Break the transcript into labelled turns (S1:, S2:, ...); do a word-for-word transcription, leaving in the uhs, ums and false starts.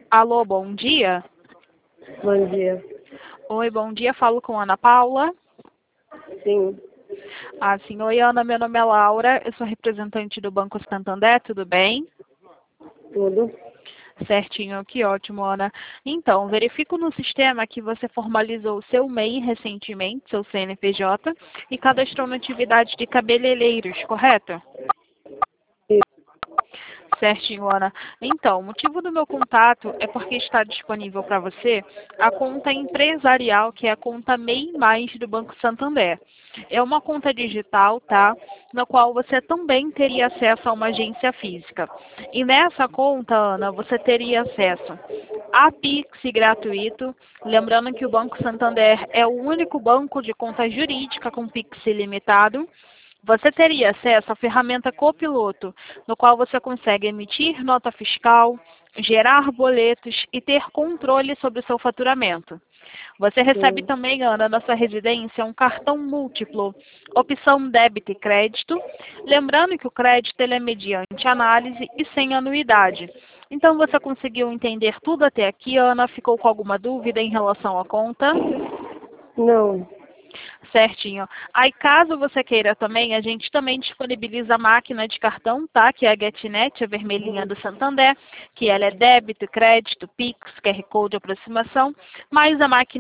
S1: Alô, bom dia.
S2: Bom dia.
S1: Oi, bom dia. Falo com Ana Paula.
S2: Sim,
S1: Ah, sim. Oi, Ana. Meu nome é Laura. Eu sou representante do Banco Santander. Tudo bem?
S2: tudo.
S1: Certinho. Que ótimo, Ana. Então, verifico no sistema que você formalizou o seu M E I recentemente, seu C N P J, e cadastrou na atividade de cabeleireiros, correto? Certinho, Ana. Então, o motivo do meu contato é porque está disponível para você a conta empresarial, que é a conta M E I Mais do Banco Santander. É uma conta digital, tá? Na qual você também teria acesso a uma agência física. E nessa conta, Ana, você teria acesso a Pix gratuito. Lembrando que o Banco Santander é o único banco de conta jurídica com Pix ilimitado. Você teria acesso à ferramenta Copiloto, no qual você consegue emitir nota fiscal, gerar boletos e ter controle sobre o seu faturamento. Você recebe
S2: Sim,
S1: também, Ana, na sua residência, um cartão múltiplo, opção débito e crédito. Lembrando que o crédito ele é mediante análise e sem anuidade. Então, você conseguiu entender tudo até aqui, Ana? Ficou com alguma dúvida em relação à conta?
S2: não.
S1: Certinho. Aí, caso você queira também, a gente também disponibiliza a máquina de cartão, tá? Que é a GetNet, a vermelhinha do Santander, que ela é débito, crédito, Pix, Q R Code, aproximação, mas a máquina